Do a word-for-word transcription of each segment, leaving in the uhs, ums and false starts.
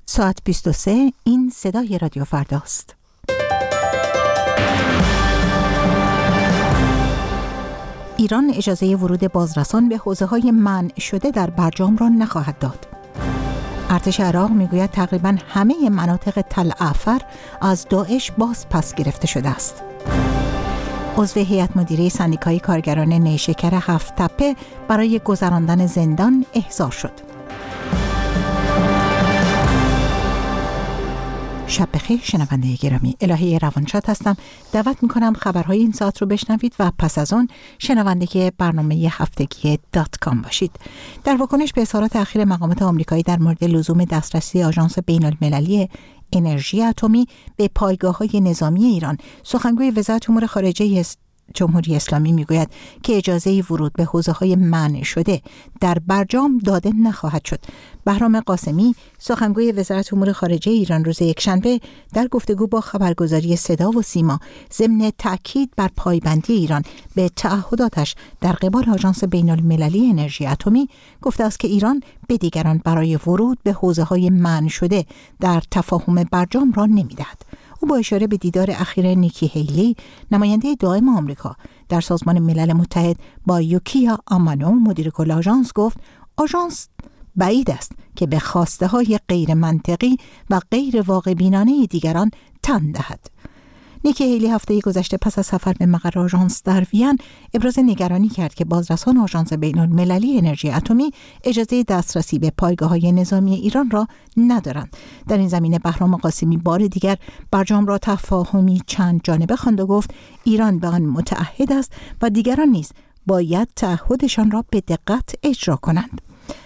ساعت بیست و سه، این صدای رادیو فرداست. ایران اجازه ورود بازرسان به حوزه‌های منع شده در برجام را نخواهد داد. ارتش عراق میگوید تقریباً همه مناطق تل افر از داعش باز پس گرفته شده است. عضو هیئت مدیره سندیکای کارگران نیشکر هفت تپه برای گذراندن زندان احضار شد. شب بخیر شنونده گرامی، الهه روانشاد هستم. دعوت میکنم خبرهای این ساعت رو بشنوید و پس از آن شنونده برنامه هفتگی دات کام باشید. در واکنش به اظهارات اخیر مقامات آمریکایی در مورد لزوم دسترسی آژانس بین المللی انرژی اتمی به پایگاه‌های نظامی ایران، سخنگوی وزارت امور خارجه جمهوری اسلامی میگوید که اجازه ورود به حوزه‌های منع شده در برجام داده نخواهد شد. بهرام قاسمی، سخنگوی وزارت امور خارجه ایران، روز یکشنبه در گفتگو با خبرگزاری صدا و سیما ضمن تأکید بر پایبندی ایران به تعهداتش در قبال آژانس بین المللی انرژی اتمی گفته است که ایران به دیگران برای ورود به حوزه‌های منع شده در تفاهم برجام را نمی‌دهد. او با اشاره به دیدار اخیر نیکی هیلی، نماینده دائم آمریکا در سازمان ملل متحد، با یوکیا آمانو، مدیر کل آژانس، گفت آژانس بعید است که به خواسته های غیر منطقی و غیر واقع بینانه دیگران تن دهد. نیکی هیلی هفته گذشته پس از سفر به مقر آژانس در وین ابراز نگرانی کرد که بازرسان آژانس بین المللی انرژی اتمی اجازه دسترسی به پایگاه‌های نظامی ایران را ندارند. در این زمینه بهرام قاسمی بار دیگر برجام را تفاهمی چند جانبه خواند و گفت ایران به آن متعهد است و دیگران نیز باید تعهدشان را به دقت اجرا کنند.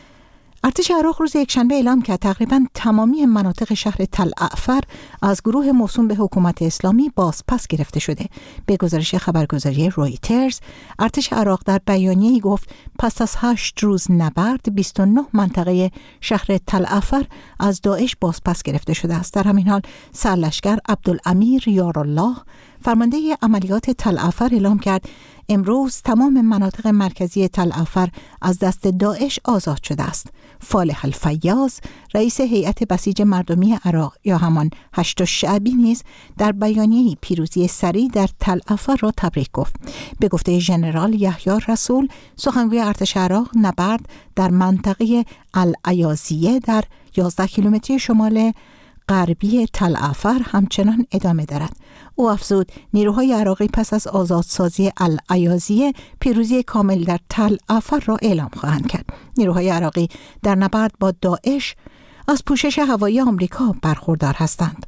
ارتش عراق روز یکشنبه اعلام کرد تقریباً تمامی مناطق شهر تل افر از گروه موسوم به حکومت اسلامی باز پس گرفته شده. به گزارش خبرگزاری رویترز، ارتش عراق در بیانیه‌ای گفت پس از هشت روز نبرد، بیست و نه منطقه شهر تل افر از داعش باز پس گرفته شده است. در همین حال سرلشکر عبدالامیر یارالله، فرمانده عملیات تل افر، اعلام کرد امروز تمام مناطق مرکزی تل افر از دست داعش آزاد شده است. فالح الفیاض، رئیس هیئت بسیج مردمی عراق یا همان هشت شعبی، نیز در بیانیه‌ای پیروزی سریع در تل افر را تبریک گفت. به گفته ژنرال یحیی رسول، سخنگوی ارتش عراق، نبرد در منطقه العیاضیه در یازده کیلومتری شمال غربی تل افر همچنان ادامه دارد. او افزود نیروهای عراقی پس از آزادسازی العیاضیه پیروزی کامل در تل افر را اعلام خواهند کرد. نیروهای عراقی در نبرد با داعش از پوشش هوایی آمریکا برخوردار هستند.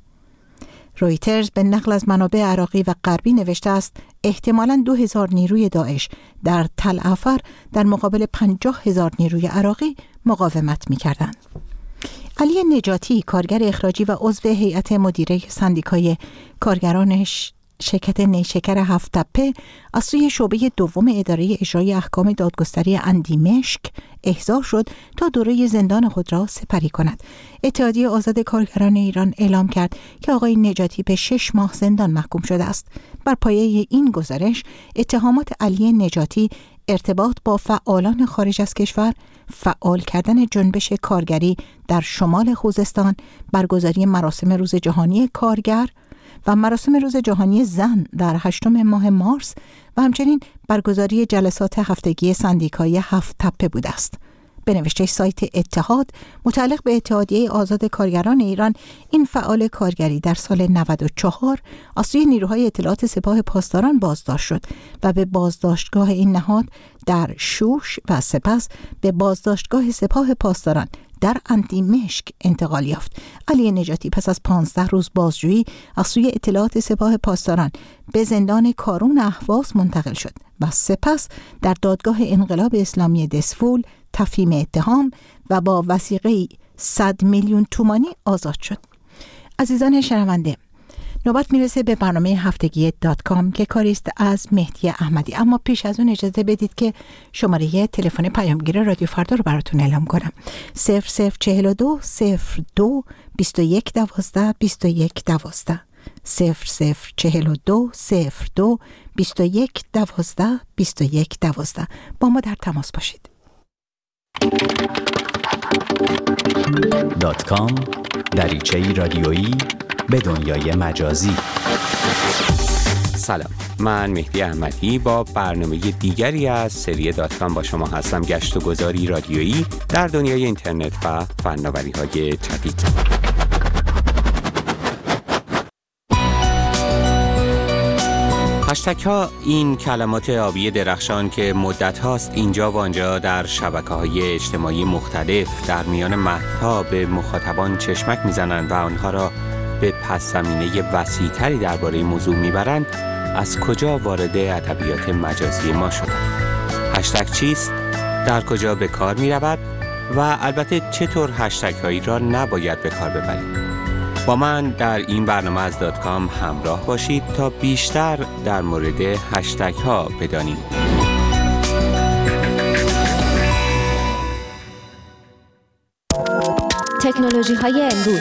رویترز به نقل از منابع عراقی و غربی نوشته است احتمالاً دو هزار نیروی داعش در تل افر در مقابل پنجاه هزار نیروی عراقی مقاومت می‌کردند. علی نجاتی، کارگر اخراجی و عضو هیئت مدیره سندیکای کارگران شرکت نیشکر هفت تپه، از سوی شعبه دوم اداره اجرای احکام دادگستری اندیمشک احضار شد تا دوره زندان خود را سپری کند. اتحادیه آزاد کارگران ایران اعلام کرد که آقای نجاتی به شش ماه زندان محکوم شده است. بر پایه این گزارش، اتهامات علی نجاتی ارتباط با فعالان خارج از کشور، فعال کردن جنبش کارگری در شمال خوزستان، برگزاری مراسم روز جهانی کارگر و مراسم روز جهانی زن در هشتم ماه مارس و همچنین برگزاری جلسات هفتگی سندیکای هفت تپه بوده است. به نوشته سایت اتحاد متعلق به اتحادیه آزاد کارگران ایران، این فعال کارگری در سال نود و چهار از سوی نیروهای اطلاعات سپاه پاسداران بازداشت شد و به بازداشتگاه این نهاد در شوش و سپس به بازداشتگاه سپاه پاسداران در اندیمشک انتقال یافت. علی نجاتی پس از پانزده روز بازجویی از سوی اطلاعات سپاه پاسداران به زندان کارون اهواز منتقل شد و سپس در دادگاه انقلاب اسلامی دسفول تفهیم اتهام و با وثیقه صد میلیون تومانی آزاد شد. عزیزان شنونده، نوبت میرسه به برنامه هفتگی دات کام که کاری است از مهدی احمدی. اما پیش از اون اجازه بدید که شماره تلفن پیامگیر رادیو فردا رو براتون اعلام کنم. صفر صفر چهل دو صفر دو بیست و یک دوازده بیست و یک دوازده صفر صفر چهل دو صفر دو بیست و یک دوازده بیست و یک دوازده. با ما در تماس باشید. دات کام دریچه‌ای رادیویی به دنیای مجازی. سلام، من مهدی احمدی با برنامه دیگری از سری دات کام با شما هستم. گشت و گذاری رادیویی در دنیای اینترنت و فناوری‌های جدید. هشتگ ها این کلمات آبی درخشان که مدت هاست اینجا و آنجا در شبکه‌های اجتماعی مختلف در میان متن‌ها به مخاطبان چشمک میزنند و آنها را به پس زمینه وسیع‌تری درباره موضوع میبرند، از کجا وارد ادبیات مجازی ما شدند؟ هشتگ چیست؟ در کجا به کار میرود؟ و البته چطور هشتگ هایی را نباید به کار ببرید؟ با من در این برنامه از دات کام همراه باشید تا بیشتر در مورد هشتگ ها بدانیم. تکنولوژی های امروز.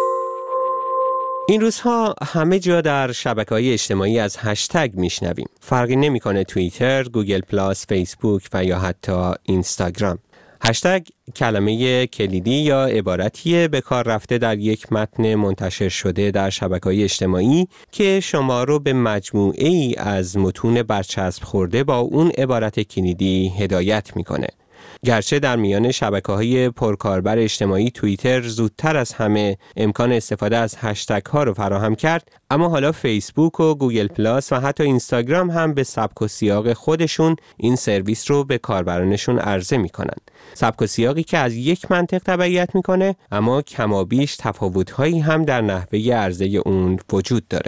این روزها همه جا در شبکه‌های اجتماعی از هشتگ میشنویم. فرقی نمی‌کنه توییتر، گوگل پلاس، فیسبوک و یا حتی اینستاگرام. هشتگ کلمه کلیدی یا عبارتیه به کار رفته در یک متن منتشر شده در شبکه‌های اجتماعی که شما رو به مجموعه ای از متون برچسب خورده با اون عبارت کلیدی هدایت میکنه. گرچه در میان شبکه‌های پرکاربر اجتماعی توییتر زودتر از همه امکان استفاده از هشتگ ها رو فراهم کرد، اما حالا فیسبوک و گوگل پلاس و حتی اینستاگرام هم به سبک و سیاق خودشون این سرویس رو به کاربرانشون عرضه میکنن. سبک و سیاقی که از یک منطق تبعیت میکنه، اما کمابیش تفاوت‌هایی هم در نحوه عرضه اون وجود داره.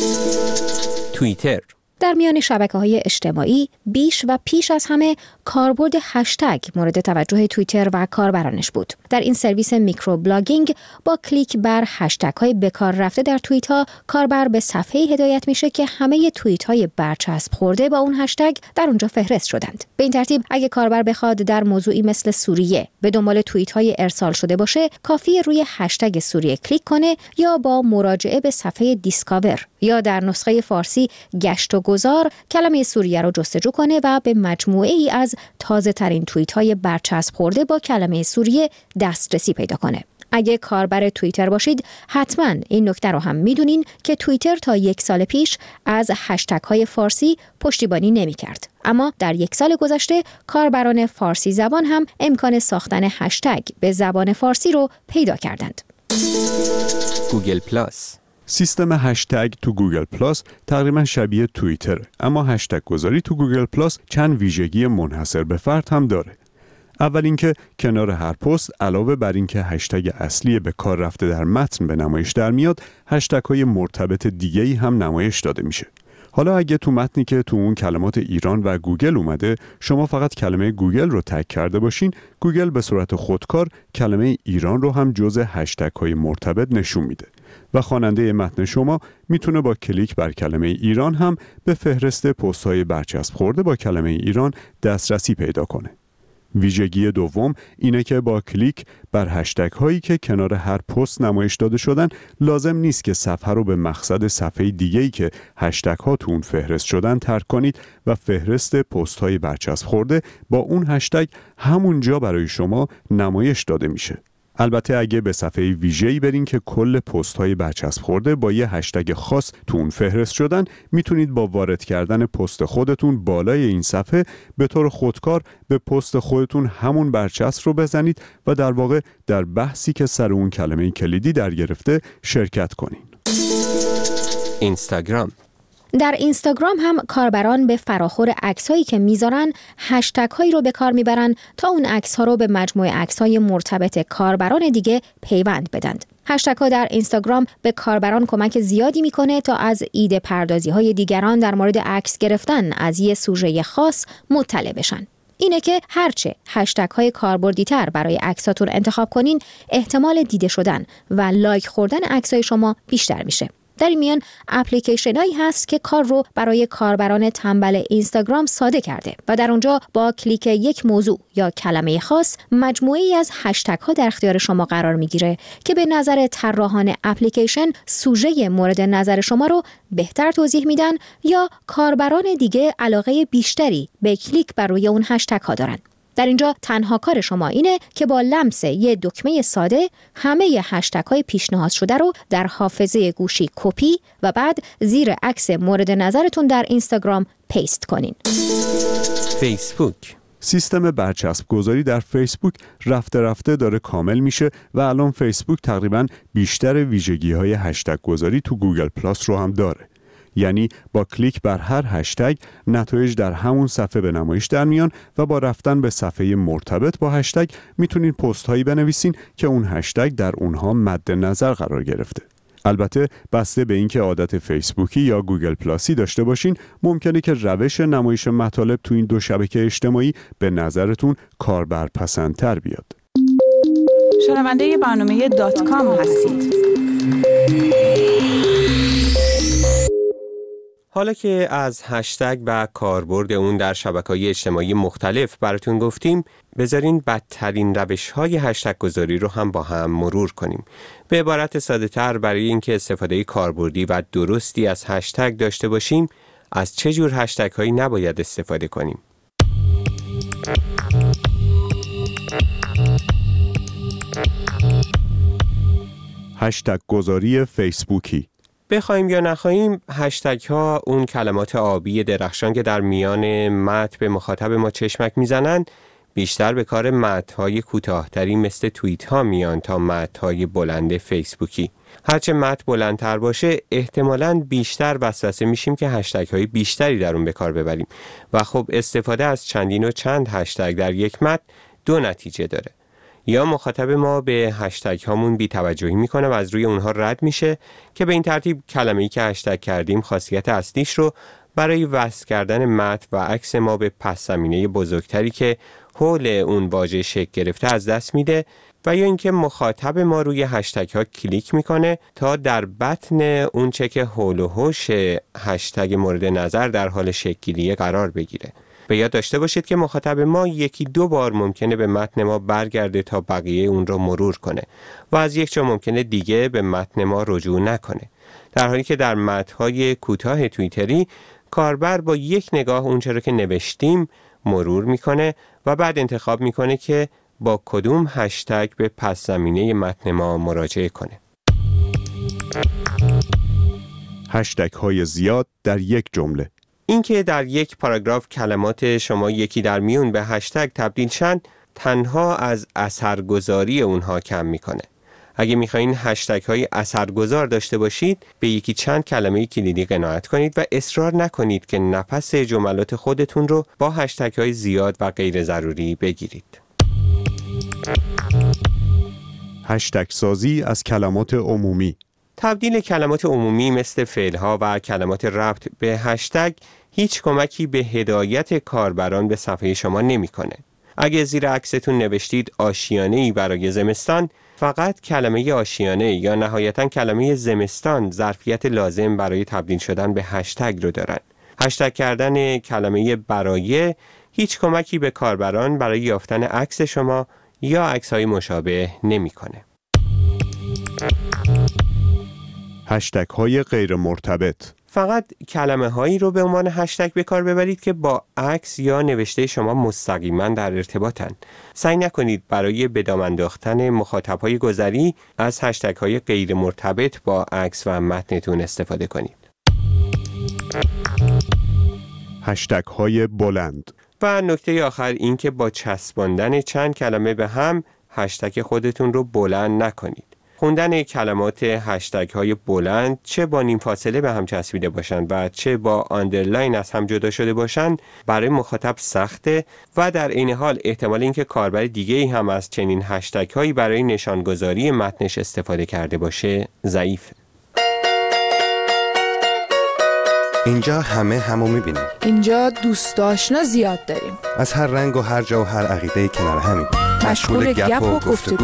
توییتر در میان شبکه‌های اجتماعی بیش و پیش از همه کاربرد هشتگ مورد توجه توییتر و کاربرانش بود. در این سرویس میکرو بلاگینگ با کلیک بر هشتگ‌های به کار رفته در توییت‌ها، کاربر به صفحه‌ای هدایت میشه که همه توییت‌های برچسب خورده با اون هشتگ در اونجا فهرست شدند. به این ترتیب اگه کاربر بخواد در موضوعی مثل سوریه به دنبال توییت‌های ارسال شده باشه، کافیه روی هشتگ سوریه کلیک کنه یا با مراجعه به صفحه دیسکاور یا در نسخه فارسی گشت و گذار کلمه سوریه رو جستجو کنه و به مجموعه ای از تازه ترین توییت های برچسب خورده با کلمه سوریه دسترسی پیدا کنه. اگه کاربر توییتر باشید، حتما این نکته رو هم میدونین که توییتر تا یک سال پیش از هشتگ های فارسی پشتیبانی نمی کرد. اما در یک سال گذشته کاربران فارسی زبان هم امکان ساختن هشتگ به زبان فارسی رو پیدا کردند. گوگل پلاس سیستم هشتگ تو گوگل پلاس تقریبا شبیه توییتره، اما هشتگ گذاری تو گوگل پلاس چند ویژگی منحصر به فرد هم داره. اول اینکه کنار هر پست علاوه بر اینکه هشتگ اصلی به کار رفته در متن به نمایش در میاد، هشتگ های مرتبط دیگه‌ای هم نمایش داده میشه. حالا اگه تو متنی که تو اون کلمات ایران و گوگل اومده، شما فقط کلمه گوگل رو تگ کرده باشین، گوگل به صورت خودکار کلمه ایران رو هم جزء هشتگ های مرتبط نشون میده و خواننده متن شما میتونه با کلیک بر کلمه ایران هم به فهرست پست های برچسب خورده با کلمه ایران دسترسی پیدا کنه. ویژگی دوم اینه که با کلیک بر هشتگ هایی که کنار هر پست نمایش داده شدن، لازم نیست که صفحه رو به مقصد صفحه دیگه‌ای که هشتگ ها تو اون فهرست شدن ترک کنید و فهرست پست های برچسب خورده با اون هشتگ همونجا برای شما نمایش داده میشه. البته اگه به صفحه ویژه‌ای برین که کل پست‌های برچسب خورده با یه هشتگ خاص تو اون فهرست شدن، میتونید با وارد کردن پست خودتون بالای این صفحه به طور خودکار به پست خودتون همون برچسب رو بزنید و در واقع در بحثی که سر اون کلمه کلیدی در گرفته شرکت کنین. اینستاگرام در اینستاگرام هم کاربران به فراخور عکس‌هایی که میذارن هشتگ هایی رو به کار میبرن تا اون عکس‌ها رو به مجموعه عکس‌های مرتبط کاربران دیگه پیوند بدن. هشتگ ها در اینستاگرام به کاربران کمک زیادی میکنه تا از ایده پردازی های دیگران در مورد عکس گرفتن از یه سوژه خاص مطلع بشن. اینه که هرچه هشتگ های کاربردی تر برای عکساتون انتخاب کنین، احتمال دیده شدن و لایک خوردن عکسای شما بیشتر میشه. در این میان اپلیکیشن هایی هست که کار رو برای کاربران تنبل اینستاگرام ساده کرده و در اونجا با کلیک یک موضوع یا کلمه خاص مجموعه‌ای از هشتگ ها در اختیار شما قرار میگیره که به نظر طراحان اپلیکیشن سوژه مورد نظر شما رو بهتر توضیح میدن یا کاربران دیگه علاقه بیشتری به کلیک بر روی اون هشتگ ها دارن. در اینجا تنها کار شما اینه که با لمس یه دکمه ساده همه هشتگ های پیشنهاد شده رو در حافظه گوشی کپی و بعد زیر عکس مورد نظرتون در اینستاگرام پیست کنین. فیسبوک. سیستم برچسب گذاری در فیسبوک رفته رفته داره کامل میشه و الان فیسبوک تقریباً بیشتر ویژگی های هشتگ گذاری تو گوگل پلاس رو هم داره. یعنی با کلیک بر هر هشتگ نتایج در همون صفحه به نمایش در میان و با رفتن به صفحه مرتبط با هشتگ میتونین پست هایی بنویسین که اون هشتگ در اونها مد نظر قرار گرفته. البته بسته به اینکه عادت فیسبوکی یا گوگل پلاسی داشته باشین ممکنه که روش نمایش مطالب تو این دو شبکه اجتماعی به نظرتون کاربرپسندتر بیاد. شنونده برنامه دات کام هستید. حالا که از هشتگ و کاربرد اون در شبکه‌های اجتماعی مختلف براتون گفتیم، بذارین بدترین روش‌های هشتگ گذاری رو هم با هم مرور کنیم. به عبارت ساده‌تر، برای اینکه استفاده کاربردی و درستی از هشتگ داشته باشیم، از چه جور هشتگ‌هایی نباید استفاده کنیم؟ هشتگ گذاری فیسبوکی. بخوایم یا نخواهیم، هشتگ ها اون کلمات آبی درخشان که در میان متن به مخاطب ما چشمک میزنند بیشتر به کار متن های کوتاه‌تری مثل توییت ها میان تا متن های بلند فیسبوکی. هرچه متن بلندتر باشه احتمالاً بیشتر وسوسه میشیم که هشتگ های بیشتری در اون به کار ببریم و خب استفاده از چندین و چند هشتگ در یک متن دو نتیجه داره. یا مخاطب ما به هشتگ هامون بی توجهی میکنه و از روی اونها رد میشه که به این ترتیب کلمه‌ای که هشتگ کردیم خاصیت اصلیش رو برای وصل کردن متن و عکس ما به پس زمینه بزرگتری که حول اون واژه شکل گرفته از دست میده، و یا اینکه مخاطب ما روی هشتگ ها کلیک میکنه تا در بطن اون چه که حول و حوش هشتگ مورد نظر در حال شکل گیری قرار بگیره. به یاد داشته باشید که مخاطب ما یکی دو بار ممکنه به متن ما برگرده تا بقیه اون رو مرور کنه و از یک جا ممکنه دیگه به متن ما رجوع نکنه، در حالی که در متن‌های کوتاه توییتری کاربر با یک نگاه اون چرا که نوشتیم مرور میکنه و بعد انتخاب میکنه که با کدوم هشتگ به پس زمینه متن ما مراجعه کنه. هشتگ های زیاد در یک جمله. اینکه در یک پاراگراف کلمات شما یکی در میون به هشتگ تبدیل شن تنها از اثرگذاری اونها کم میکنه. اگه میخواین هشتگ های اثرگذار داشته باشید به یکی چند کلمه کلیدی قناعت کنید و اصرار نکنید که نفس جملات خودتون رو با هشتگ های زیاد و غیر ضروری بگیرید. هشتگ سازی از کلمات عمومی. تبدیل کلمات عمومی مثل فعل‌ها و کلمات ربط به هشتگ هیچ کمکی به هدایت کاربران به صفحه شما نمی‌کنه. اگه زیر عکستون نوشتید آشیانه‌ای برای زمستان، فقط کلمه آشیانه یا نهایتاً کلمه زمستان ظرفیت لازم برای تبدیل شدن به هشتگ رو دارن. هشتگ کردن کلمه برای هیچ کمکی به کاربران برای یافتن عکس شما یا عکس‌های مشابه نمی‌کنه. هشتگ های غیر مرتبط. فقط کلمه هایی رو به عنوان هشتگ به کار ببرید که با عکس یا نوشته شما مستقیما در ارتباطن. سعی نکنید برای به دام انداختن مخاطب های گذری از هشتگ های غیر مرتبط با عکس و متنتون استفاده کنید. هشتگ های بلند. و نکته آخر این که با چسباندن چند کلمه به هم هشتگ خودتون رو بلند نکنید. خوندن کلمات هشتگ های بلند چه با نیم فاصله به هم چسبیده باشند و چه با آندرلاین از هم جدا شده باشند برای مخاطب سخته و در این حال احتمال اینکه کاربر دیگه‌ای هم از چنین هشتگ هایی برای نشانگذاری متنش استفاده کرده باشه ضعیفه. اینجا همه همو میبینیم. اینجا دوست آشنا زیاد داریم. از هر رنگ و هر جا و هر عقیده کنار همیم. مشغول گپ و گفتگو.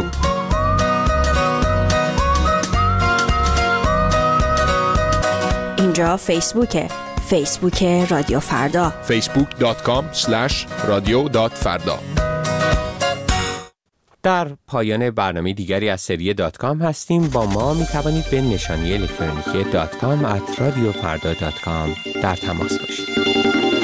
اینجا فیسبوکه. فیسبوک رادیو فردا. فیسبوک دات کام اسلش رادیو دات فردا. در پایان برنامه دیگری از سری دات کام هستیم. با ما می توانید به نشانی الکترونیکی دات کام ات رادیو فردا دات کام در تماس باشید.